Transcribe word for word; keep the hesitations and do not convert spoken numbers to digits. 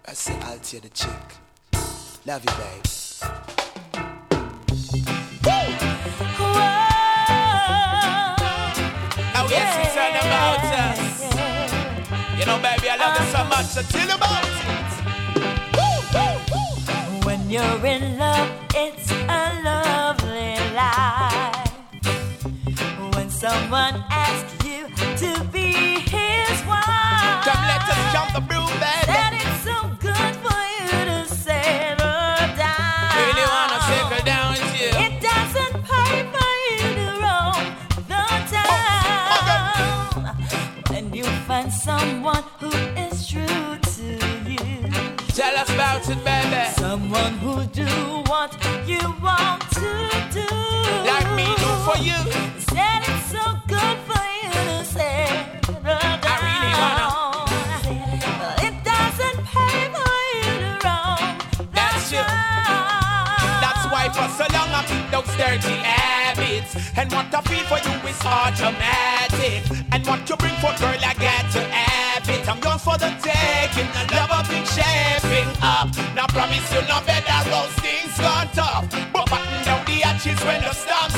I say Altia the chick. Love you, babe. Oh yes, it's all about us. You know, baby, I love you so much. So tell about it. When you're in love, it's a lovely life. When someone asks you to be his wife, come let us jump the broom, baby. That it's so good for you to settle down. Really wanna settle down with you. It doesn't pay for you to roam the town. Oh, okay. When you find someone who is true to you, tell us about it, baby. Someone who do what you want to do, like me do for you. Said it's so good for you to settle down. I really wanna. It doesn't pay for you to roam. That's you. That's why for so long I keep those dirty habits. And what I feel for you is automatic. And what you bring for girl, I got to have it. I'm yours for the taking. Love up and shaping up. Now promise you no better roast things gone tough. But button down the hatches when the storm